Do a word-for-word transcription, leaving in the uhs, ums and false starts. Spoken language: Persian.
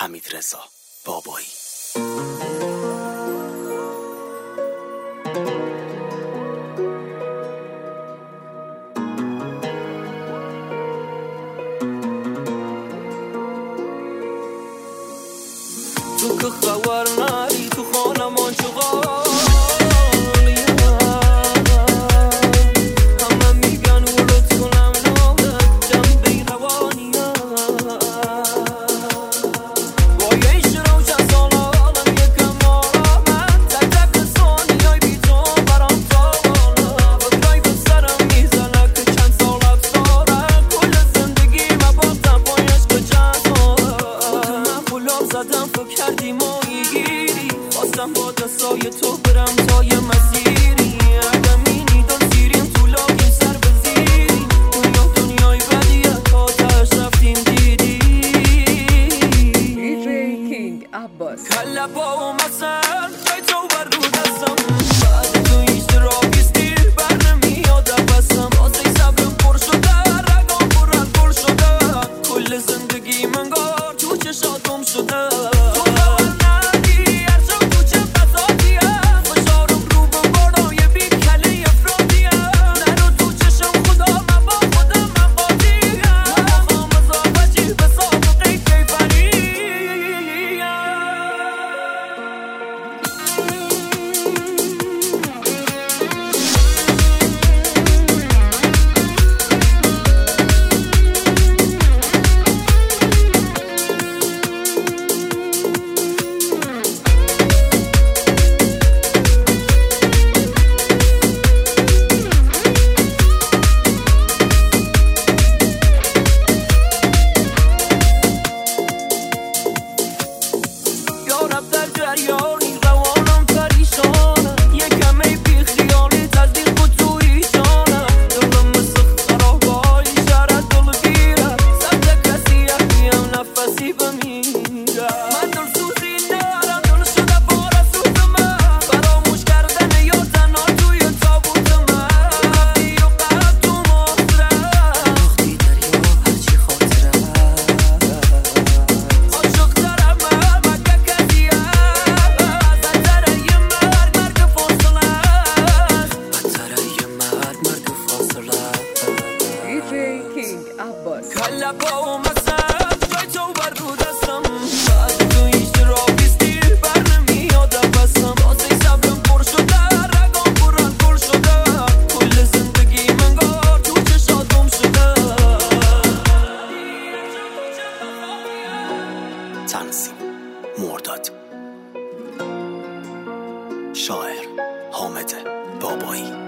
حمیدرضا بابایی. تو که خبر نری تو خانمان چقدر زدم فکر کردی مایی گیری، خواستم با دستای تو برم تا یه مسیری. اگمینی دل سیریم تو لاکیم سر بزیریم، دنیا دنیای بدیه تا تش رفتیم دیدی. دیجی کینگ عباس کله با اومدن جای تو بر رو دستم، بعد تو هیچ راکیستی بر نمیاد بسم. واسه صبرم پر شده رگام پر پر شده، کل زندگی منگار تو چشاتم شده. جریانی روانم پریشانه، یکم ای بی خیالی تصدیق بود توی جانه. دلم مثل خرابای شهر دلگیره، سبت کسی احکیم نفسی بمیره. من دل سوزی نرم دل شده بار سوز من، فراموش کردن یا تنها توی تابوت من. رفتی و قلب تو مصره وقتی دریا هرچی خاطره عاشق دارم من مگه کسیه. کله با اومدن جای تو بر رو دستم، بعد تو هیچ راکیستی بر نمیاد بسم. واسه صبرم پر شده رگام پر پر شده، کل زندگی منگار تو چشاتم شده. تنظیم مرداد، شاعر حامد بابایی.